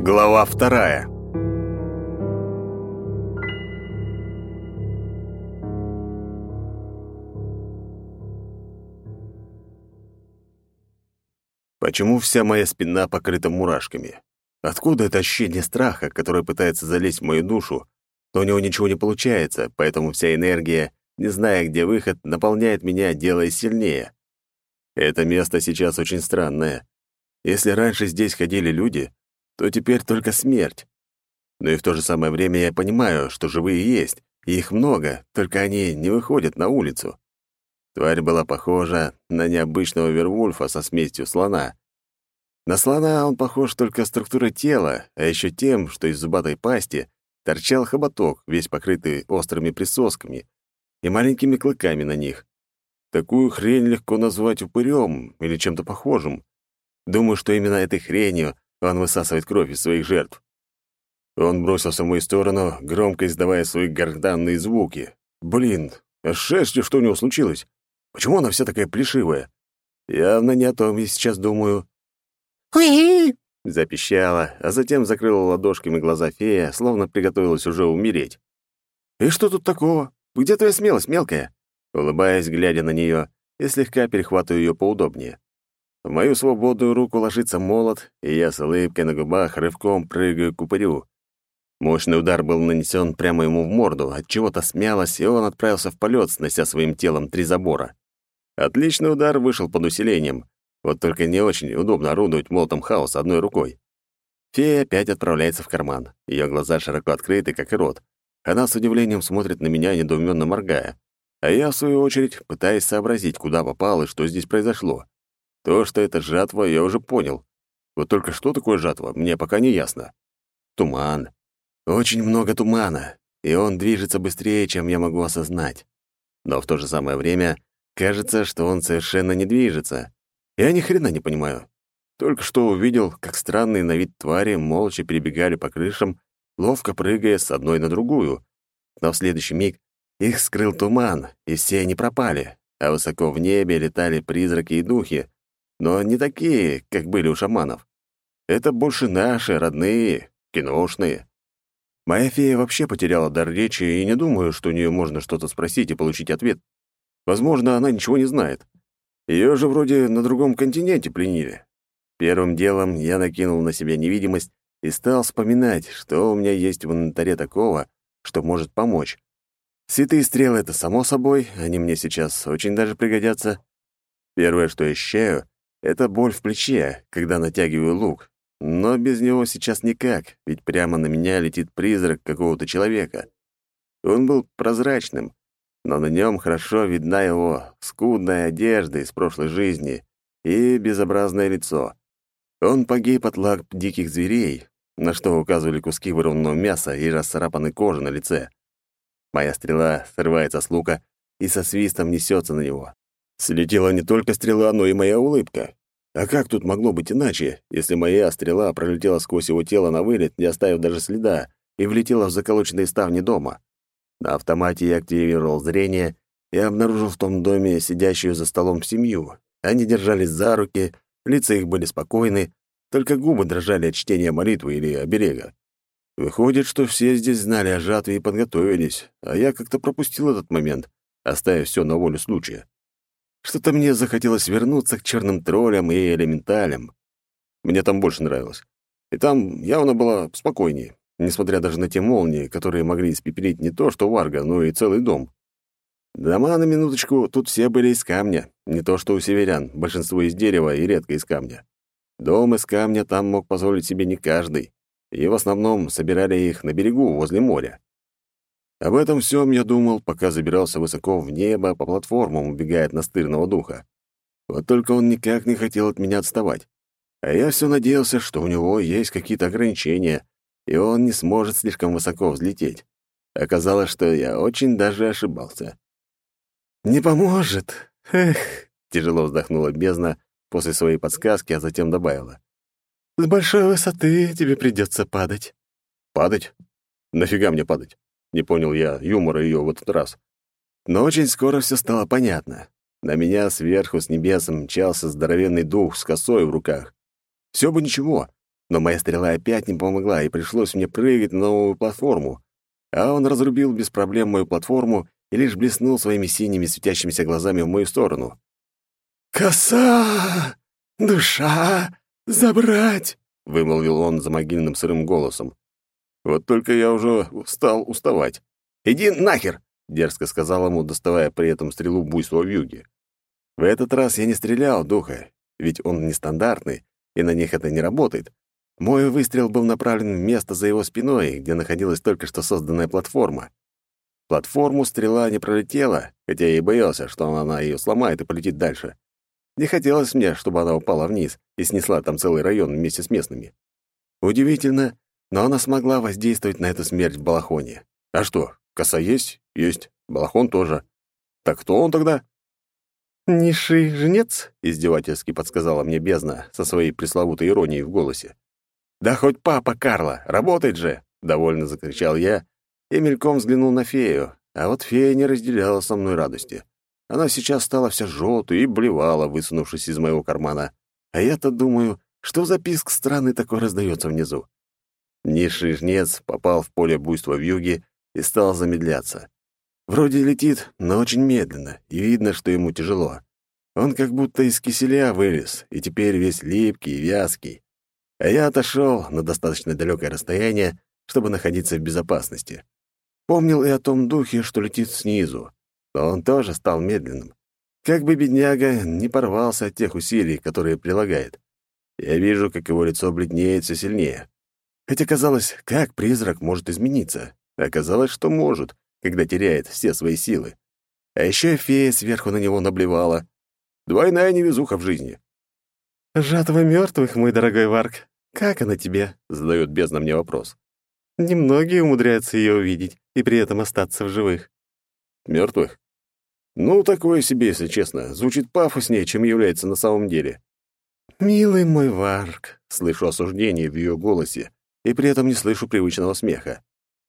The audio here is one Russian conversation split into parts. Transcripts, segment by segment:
Глава вторая. Почему вся моя спина покрыта мурашками? Откуда это ощущение страха, которое пытается залезть в мою душу, но у него ничего не получается, поэтому вся энергия, не зная, где выход, наполняет меня, делая сильнее? Это место сейчас очень странное. Если раньше здесь ходили люди, то теперь только смерть. Но и в то же самое время я понимаю, что живые есть, и их много, только они не выходят на улицу. Тварь была похожа на необычного вервольфа со смесью слона. На слона он похож только структурой тела, а еще тем, что из зубатой пасти торчал хоботок, весь покрытый острыми присосками и маленькими клыками на них. Такую хрень легко назвать упырем или чем-то похожим. Думаю, что именно этой хренью он высасывает кровь из своих жертв. Он бросился в мою сторону, громко издавая свои гортанные звуки. Блин, а с шерстью что у него случилось? Почему она вся такая плешивая? Явно не о том я сейчас думаю. «Уи!» — запищала, а затем закрыла ладошками глаза фея, словно приготовилась уже умереть. «И что тут такого? Где твоя смелость, мелкая?» Улыбаясь, глядя на нее, и слегка перехватываю ее поудобнее. В мою свободную руку ложится молот, и я с улыбкой на губах рывком прыгаю к упырю. Мощный удар был нанесен прямо ему в морду, отчего-то смялось, и он отправился в полет, снося своим телом 3 забора. Отличный удар вышел под усилением, вот только не очень удобно орудовать молотом хаоса одной рукой. Фея опять отправляется в карман. Ее глаза широко открыты, как и рот. Она с удивлением смотрит на меня, недоуменно моргая. А я, в свою очередь, пытаюсь сообразить, куда попал и что здесь произошло. То, что это жатва, я уже понял. Вот только что такое жатва, мне пока не ясно. Туман. Очень много тумана, и он движется быстрее, чем я могу осознать. Но в то же самое время кажется, что он совершенно не движется. Я ни хрена не понимаю. Только что увидел, как странные на вид твари молча перебегали по крышам, ловко прыгая с одной на другую. Но в следующий миг их скрыл туман, и все они пропали, а высоко в небе летали призраки и духи, но не такие, как были у шаманов. Это больше наши, родные, киношные. Моя фея вообще потеряла дар речи, и не думаю, что у нее можно что-то спросить и получить ответ. Возможно, она ничего не знает. Ее же вроде на другом континенте пленили. Первым делом я накинул на себя невидимость и стал вспоминать, что у меня есть в инвентаре такого, что может помочь. Святые стрелы — это само собой, они мне сейчас очень даже пригодятся. Первое, что я ощущаю, — это боль в плече, когда натягиваю лук. Но без него сейчас никак, ведь прямо на меня летит призрак какого-то человека. Он был прозрачным, но на нем хорошо видна его скудная одежда из прошлой жизни и безобразное лицо. Он погиб от лап диких зверей, на что указывали куски вырванного мяса и расцарапанной кожи на лице. Моя стрела срывается с лука и со свистом несется на него. Слетела не только стрела, но и моя улыбка. А как тут могло быть иначе, если моя стрела пролетела сквозь его тело на вылет, не оставив даже следа, и влетела в заколоченные ставни дома? На автомате я активировал зрение и обнаружил в том доме сидящую за столом семью. Они держались за руки, лица их были спокойны, только губы дрожали от чтения молитвы или оберега. Выходит, что все здесь знали о жатве и подготовились, а я как-то пропустил этот момент, оставив все на волю случая. Что-то мне захотелось вернуться к черным троллям и элементалям. Мне там больше нравилось. И там явно было спокойнее, несмотря даже на те молнии, которые могли испепелить не то что Варга, но и целый дом. Дома, на минуточку, тут все были из камня, не то что у северян, большинство из дерева и редко из камня. Дом из камня там мог позволить себе не каждый, и в основном собирали их на берегу, возле моря. Об этом всем я думал, пока забирался высоко в небо по платформам, убегая от настырного духа. Вот только он никак не хотел от меня отставать. А я все надеялся, что у него есть какие-то ограничения, и он не сможет слишком высоко взлететь. Оказалось, что я очень даже ошибался. «Не поможет! Эх!» — тяжело вздохнула бездна после своей подсказки, а затем добавила. «С большой высоты тебе придется падать». «Падать? Нафига мне падать?» Не понял я юмора ее в этот раз. Но очень скоро все стало понятно. На меня сверху с небес мчался здоровенный дух с косой в руках. Все бы ничего, Но моя стрела опять не помогла, и пришлось мне прыгать на новую платформу. А он разрубил без проблем мою платформу и лишь блеснул своими синими светящимися глазами в мою сторону. «Коса! Душа! Забрать!» — вымолвил он за могильным сырым голосом. Вот только я уже стал уставать. «Иди нахер!» — дерзко сказал ему, доставая при этом стрелу буйства вьюги. В этот раз я не стрелял в духа, ведь он нестандартный, и на них это не работает. Мой выстрел был направлен в место за его спиной, где находилась только что созданная платформа. Платформу стрела не пролетела, хотя я и боялся, что она ее сломает и полетит дальше. Не хотелось мне, чтобы она упала вниз и снесла там целый район вместе с местными. Удивительно, но она смогла воздействовать на эту смерть в балахоне. А что, коса есть? Есть. Балахон тоже. Так кто он тогда? «Низший жнец?» — издевательски подсказала мне бездна со своей пресловутой иронией в голосе. «Да хоть папа Карла, работает же!» — довольно закричал я и мельком взглянул на фею, а вот фея не разделяла со мной радости. Она сейчас стала вся желтой и блевала, высунувшись из моего кармана. А я-то думаю, что за писк странный такой раздается внизу. Низший жнец попал в поле буйства вьюги и стал замедляться. Вроде летит, но очень медленно, и видно, что ему тяжело. Он как будто из киселя вылез, и теперь весь липкий и вязкий. А я отошел на достаточно далекое расстояние, чтобы находиться в безопасности. Помнил и о том духе, что летит снизу, но он тоже стал медленным. Как бы бедняга не порвался от тех усилий, которые прилагает. Я вижу, как его лицо бледнеет все сильнее. Хотя казалось, как призрак может измениться? Оказалось, что может, когда теряет все свои силы. А еще и фея сверху на него наблевала. Двойная невезуха в жизни. «Жатва мертвых, мой дорогой Варк. Как она тебе?» — задает бездна мне вопрос. «Немногие умудряются ее увидеть и при этом остаться в живых». «Мертвых? Ну, такое себе, если честно. Звучит пафоснее, чем является на самом деле». «Милый мой Варк», — слышу осуждение в ее голосе, и при этом не слышу привычного смеха.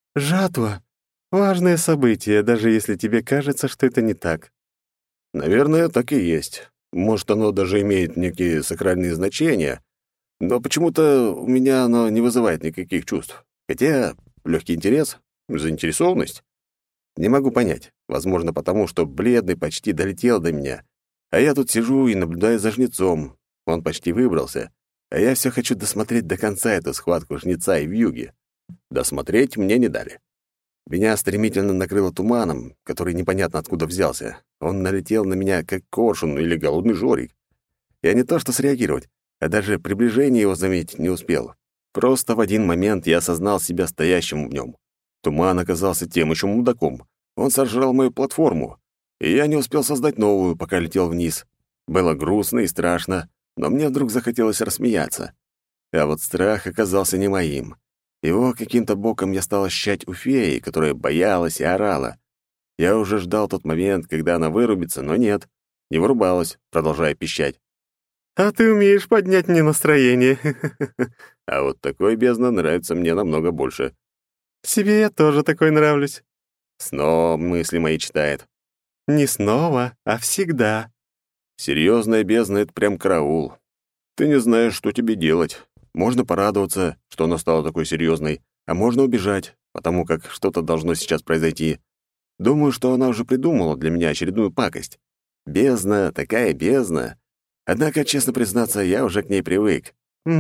«Жатва — важное событие, даже если тебе кажется, что это не так». «Наверное, так и есть. Может, оно даже имеет некие сакральные значения, но почему-то у меня оно не вызывает никаких чувств. Хотя легкий интерес, заинтересованность. Не могу понять. Возможно, потому что бледный почти долетел до меня, а я тут сижу и наблюдаю за жнецом. Он почти выбрался, а я все хочу досмотреть до конца эту схватку жнеца и вьюги. Досмотреть мне не дали. Меня стремительно накрыло туманом, который непонятно откуда взялся. Он налетел на меня, как коршун или голодный жорик. Я не то что среагировать, а даже приближение его заметить не успел. Просто в один момент я осознал себя стоящим в нем. Туман оказался тем еще мудаком. Он сожрал мою платформу, и я не успел создать новую, пока летел вниз. Было грустно и страшно, но мне вдруг захотелось рассмеяться. А вот страх оказался не моим. Его каким-то боком я стал ощущать у феи, которая боялась и орала. Я уже ждал тот момент, когда она вырубится, но нет, не вырубалась, продолжая пищать. «А ты умеешь поднять мне настроение». А вот такой бездна нравится мне намного больше. «Себе я тоже такой нравлюсь». Снова мысли мои читает. «Не снова, а всегда». Серьезная бездна — это прям караул. Ты не знаешь, что тебе делать. Можно порадоваться, что она стала такой серьезной, а можно убежать, потому как что-то должно сейчас произойти. Думаю, что она уже придумала для меня очередную пакость. Бездна, такая бездна. Однако, честно признаться, я уже к ней привык.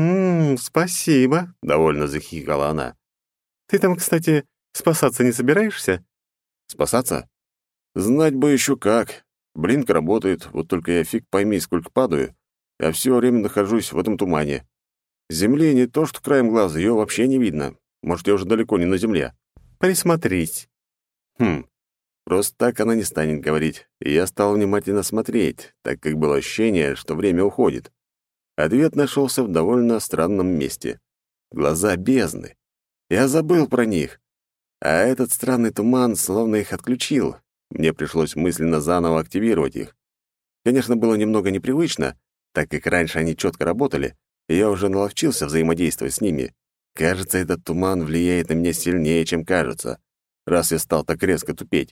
Спасибо», — довольно захихикала она. «Ты там, кстати, спасаться не собираешься?» «Спасаться? Знать бы еще как. Блинк работает, вот только я фиг пойми, сколько падаю, а все время нахожусь в этом тумане. Земли не то что краем глаза, ее вообще не видно. Может, я уже далеко не на земле. Присмотрись». Просто так она не станет говорить, и я стал внимательно смотреть, так как было ощущение, что время уходит. Ответ нашелся в довольно странном месте. Глаза бездны. Я забыл про них. А этот странный туман словно их отключил. Мне пришлось мысленно заново активировать их. Конечно, было немного непривычно, так как раньше они четко работали, и я уже наловчился взаимодействовать с ними. Кажется, этот туман влияет на меня сильнее, чем кажется, раз я стал так резко тупеть.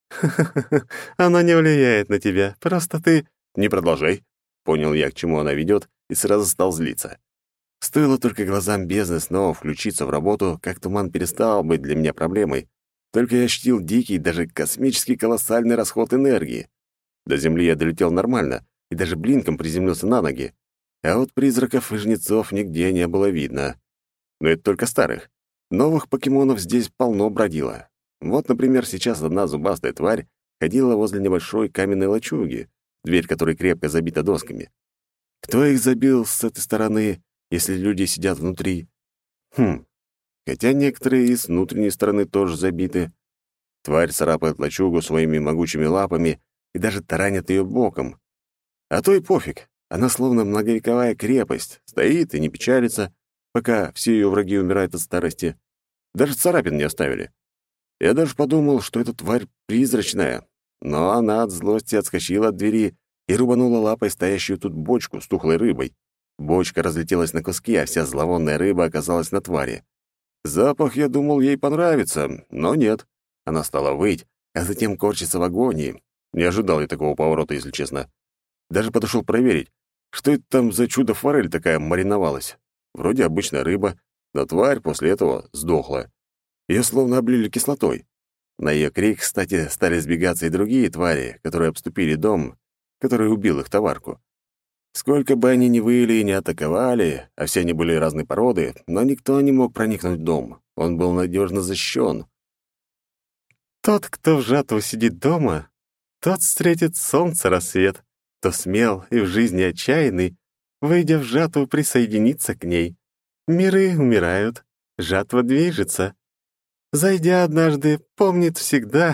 Она не влияет на тебя, просто ты...» «Не продолжай», — понял я, к чему она ведет, и сразу стал злиться. Стоило только глазам бездны снова включиться в работу, как туман перестал быть для меня проблемой. Только я ощутил дикий, даже космический колоссальный расход энергии. До земли я долетел нормально и даже блинком приземлился на ноги. А вот призраков и жнецов нигде не было видно. Но это только старых. Новых покемонов здесь полно бродило. Вот, например, сейчас одна зубастая тварь ходила возле небольшой каменной лачуги, дверь которой крепко забита досками. Кто их забил с этой стороны, если люди сидят внутри? Хотя некоторые и с внутренней стороны тоже забиты. Тварь царапает лачугу своими могучими лапами и даже таранит ее боком. А то и пофиг. Она словно многовековая крепость, стоит и не печалится, пока все ее враги умирают от старости. Даже царапин не оставили. Я даже подумал, что эта тварь призрачная, но она от злости отскочила от двери и рубанула лапой стоящую тут бочку с тухлой рыбой. Бочка разлетелась на куски, а вся зловонная рыба оказалась на твари. Запах, я думал, ей понравится, но нет. Она стала выть, а затем корчиться в агонии. Не ожидал я такого поворота, если честно. Даже подошел проверить, что это там за чудо-форель такая мариновалась. Вроде обычная рыба, но тварь после этого сдохла. Ее словно облили кислотой. На ее крик, кстати, стали сбегаться и другие твари, которые обступили дом, который убил их товарку. Сколько бы они ни выли и не атаковали, а все они были разной породы, но никто не мог проникнуть в дом. Он был надежно защищен. Тот, кто в жатву сидит дома, тот встретит солнце рассвет, кто смел и в жизни отчаянный, выйдя в жатву, присоединиться к ней. Миры умирают, жатва движется. Зайдя однажды, помнит всегда.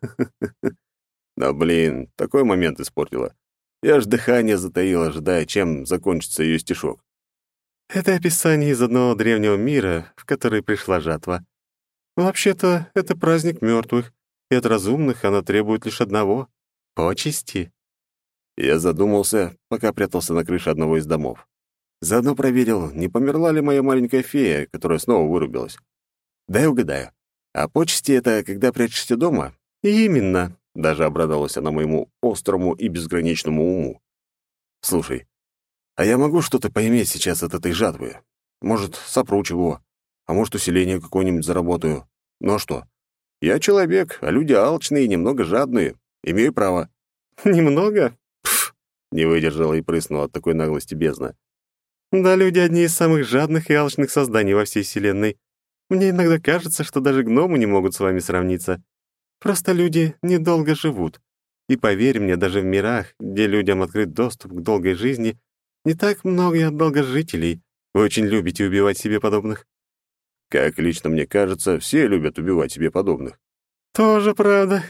Да блин, такой момент испортила. Я аж дыхание затаил, ожидая, чем закончится ее стишок. Это описание из одного древнего мира, в который пришла жатва. Вообще-то, это праздник мертвых, и от разумных она требует лишь одного — почести. Я задумался, пока прятался на крыше одного из домов. Заодно проверил, не померла ли моя маленькая фея, которая снова вырубилась. Дай угадаю. А почести — это когда прячешься дома? Именно. Даже обрадовалась она моему острому и безграничному уму. Слушай, а я могу что-то поиметь сейчас от этой жатвы? Может, сопру чего? А может, усиление какое-нибудь заработаю? Ну а что? Я человек, а люди алчные и немного жадные. Имею право. Немного? Пф, не выдержала и прыснула от такой наглости бездна. Да, люди одни из самых жадных и алчных созданий во всей Вселенной. Мне иногда кажется, что даже гномы не могут с вами сравниться. Просто люди недолго живут. И поверь мне, даже в мирах, где людям открыт доступ к долгой жизни, не так много долгожителей. Вы очень любите убивать себе подобных. Как лично мне кажется, все любят убивать себе подобных. Тоже правда.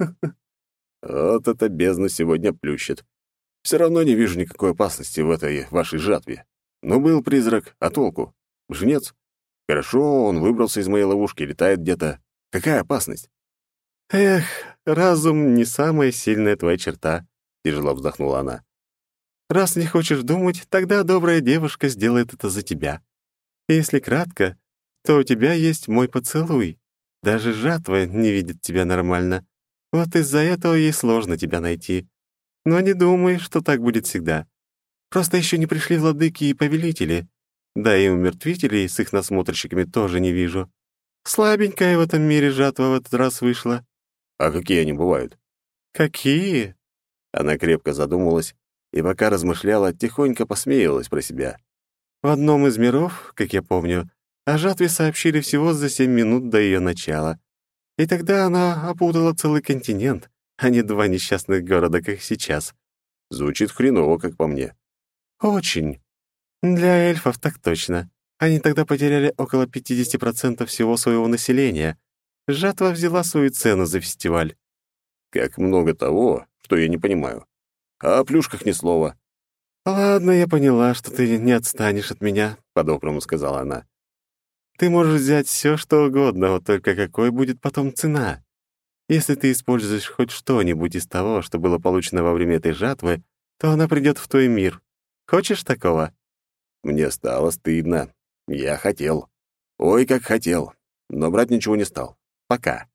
Вот это бездна сегодня плющит. Все равно не вижу никакой опасности в этой вашей жатве. Но был призрак, а толку? Жнец? Хорошо, он выбрался из моей ловушки, летает где-то. Какая опасность? Эх, разум — не самая сильная твоя черта, — тяжело вздохнула она. Раз не хочешь думать, тогда добрая девушка сделает это за тебя. И если кратко, то у тебя есть мой поцелуй. Даже жатва не видит тебя нормально. Вот из-за этого ей сложно тебя найти. Но не думай, что так будет всегда. Просто еще не пришли владыки и повелители. Да и умертвителей с их насмотрщиками тоже не вижу. Слабенькая в этом мире жатва в этот раз вышла. А какие они бывают? Какие? Она крепко задумалась и, пока размышляла, тихонько посмеялась про себя. В одном из миров, как я помню, о жатве сообщили всего за 7 минут до ее начала. И тогда она опутала целый континент, а не 2 несчастных города, как сейчас. Звучит хреново, как по мне. Очень. Для эльфов так точно. Они тогда потеряли около 50% всего своего населения. Жатва взяла свою цену за фестиваль. Как много того, что я не понимаю. А о плюшках ни слова. «Ладно, я поняла, что ты не отстанешь от меня», — по-доброму сказала она. «Ты можешь взять все, что угодно, вот только какой будет потом цена? Если ты используешь хоть что-нибудь из того, что было получено во время этой жатвы, то она придет в твой мир. Хочешь такого?» Мне стало стыдно. Я хотел. Ой, как хотел. Но брать ничего не стал. Пока.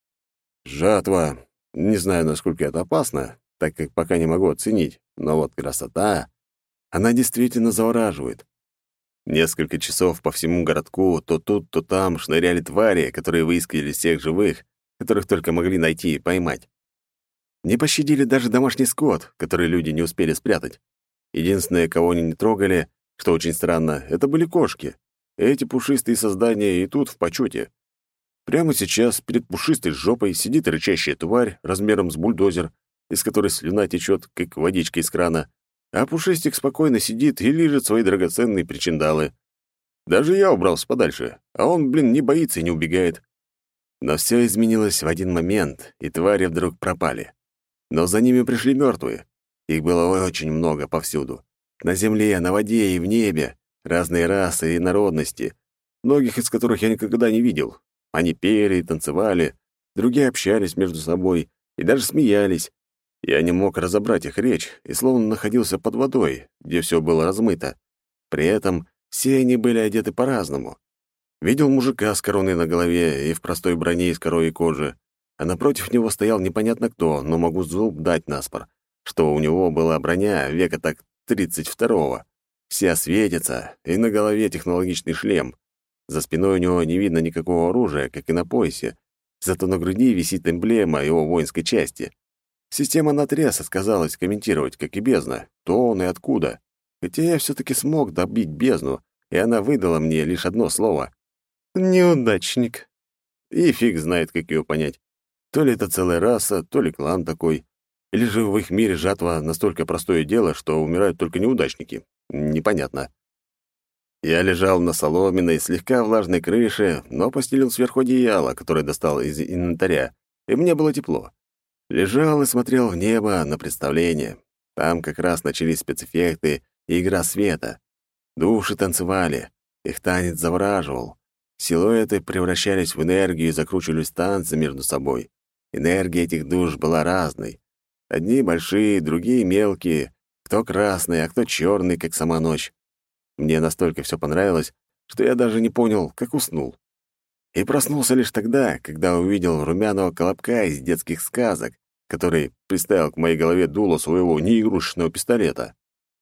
Жатва. Не знаю, насколько это опасно, так как пока не могу оценить. Но вот красота, она действительно завораживает. Несколько часов по всему городку то тут, то там шныряли твари, которые выискивали всех живых, которых только могли найти и поймать. Не пощадили даже домашний скот, который люди не успели спрятать. Единственное, кого они не трогали, что очень странно, это были кошки. Эти пушистые создания и тут в почете. Прямо сейчас перед пушистой жопой сидит рычащая тварь размером с бульдозер, из которой слюна течет, как водичка из крана, а пушистик спокойно сидит и лижет свои драгоценные причиндалы. Даже я убрался подальше, а он, не боится и не убегает. Но все изменилось в один момент, и твари вдруг пропали. Но за ними пришли мертвые. Их было очень много повсюду. На земле, на воде и в небе. Разные расы и народности, многих из которых я никогда не видел. Они пели и танцевали, другие общались между собой и даже смеялись. Я не мог разобрать их речь и словно находился под водой, где все было размыто. При этом все они были одеты по-разному. Видел мужика с короной на голове и в простой броне из коровьей кожи, а напротив него стоял непонятно кто, но могу зуб дать наспор, что у него была броня века так 32-го. Вся светится, и на голове технологичный шлем. За спиной у него не видно никакого оружия, как и на поясе, зато на груди висит эмблема его воинской части. Система наотрез отказалась комментировать, как и бездна, кто он и откуда. Хотя я все-таки смог добить бездну, и она выдала мне лишь одно слово — «неудачник». И фиг знает, как ее понять. То ли это целая раса, то ли клан такой. Или же в их мире жатва настолько простое дело, что умирают только неудачники. Непонятно. Я лежал на соломенной, слегка влажной крыше, но постелил сверху одеяло, которое достал из инвентаря, и мне было тепло. Лежал и смотрел в небо на представление. Там как раз начались спецэффекты и игра света. Души танцевали, их танец завораживал. Силуэты превращались в энергию и закручивались танцы между собой. Энергия этих душ была разной. Одни большие, другие мелкие, кто красный, а кто черный, как сама ночь. Мне настолько все понравилось, что я даже не понял, как уснул. И проснулся лишь тогда, когда увидел румяного колобка из детских сказок, который приставил к моей голове дуло своего неигрушечного пистолета.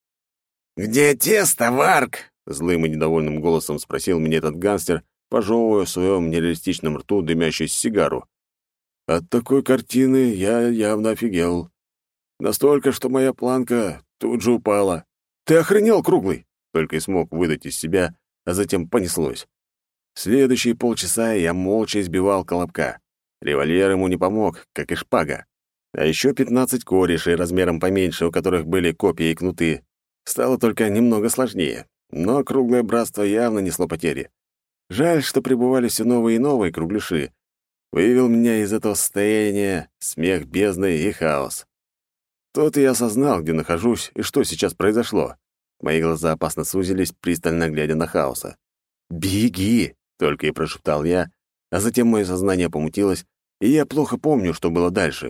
«Где тесто, Варк?» — злым и недовольным голосом спросил меня этот гангстер, пожевывая в своем нереалистичном рту дымящуюся сигару. От такой картины я явно офигел. Настолько, что моя планка тут же упала. «Ты охренел, Круглый?» — только и смог выдать из себя, а затем понеслось. Следующие полчаса я молча избивал колобка. Револьвер ему не помог, как и шпага. А еще 15 корешей размером поменьше, у которых были копья и кнуты. Стало только немного сложнее, но круглое братство явно несло потери. Жаль, что прибывали все новые и новые кругляши. Вывел меня из этого состояния смех бездны и хаос. Тут я осознал, где нахожусь и что сейчас произошло. Мои глаза опасно сузились, пристально глядя на хаоса. «Беги!» — только и прошептал я, а затем мое сознание помутилось, и я плохо помню, что было дальше.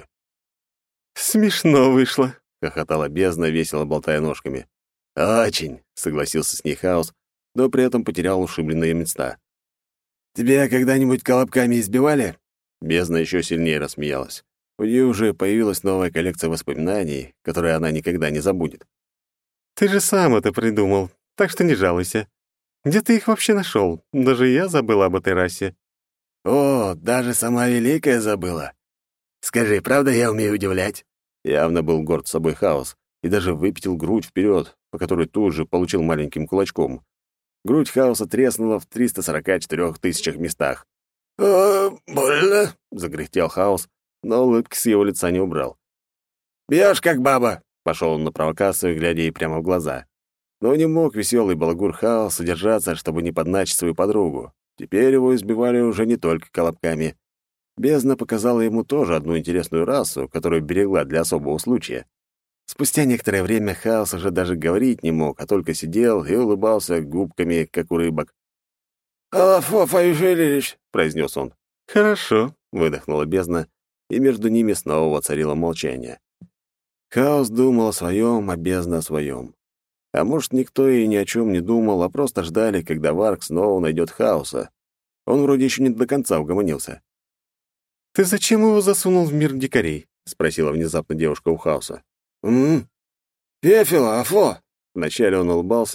«Смешно вышло», — хохотала бездна, весело болтая ножками. «Очень», — согласился с ней хаос, но при этом потерял ушибленные места. «Тебя когда-нибудь колобками избивали?» Бездна еще сильнее рассмеялась. У нее уже появилась новая коллекция воспоминаний, которые она никогда не забудет. «Ты же сам это придумал, так что не жалуйся. Где ты их вообще нашел? Даже я забыла об этой расе». «О, даже сама Великая забыла. Скажи, правда я умею удивлять?» Явно был горд собой хаос и даже выпятил грудь вперед, по которой тут же получил маленьким кулачком. Грудь хаоса треснула в 344 тысячах местах. Больно!» — закряхтел хаос, но улыбки с его лица не убрал. «Бьёшь, как баба!» — пошел он на провокацию, глядя ей прямо в глаза. Но не мог веселый балагур хаос удержаться, чтобы не подначить свою подругу. Теперь его избивали уже не только колобками. Бездна показала ему тоже одну интересную расу, которую берегла для особого случая. Спустя некоторое время хаос уже даже говорить не мог, а только сидел и улыбался губками, как у рыбок. «Алафофа Южелевич», — произнес он. «Хорошо», — выдохнула бездна, и между ними снова воцарило молчание. Хаос думал о своем, а бездна о своем. А может, никто и ни о чем не думал, а просто ждали, когда Варк снова найдет хаоса. Он вроде еще не до конца угомонился. «Ты зачем его засунул в мир дикарей?» — спросила внезапно девушка у хаоса. Пефила, Афо!» Вначале он улыбался,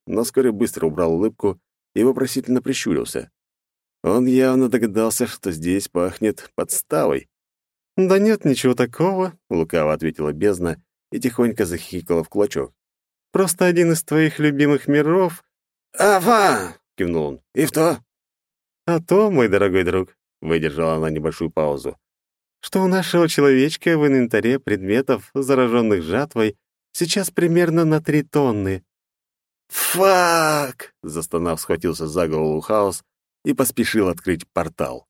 но вскоре быстро убрал улыбку и вопросительно прищурился. Он явно догадался, что здесь пахнет подставой. «Да нет, ничего такого», — лукаво ответила бездна и тихонько захихикала в кулачок. «Просто один из твоих любимых миров...» «Афа!» — кивнул он. «И что?» «А то, мой дорогой друг», — выдержала она небольшую паузу, «что у нашего человечка в инвентаре предметов, зараженных жатвой, сейчас примерно на 3 тонны». «Фак!» — застонав, схватился за голову Хаос и поспешил открыть портал.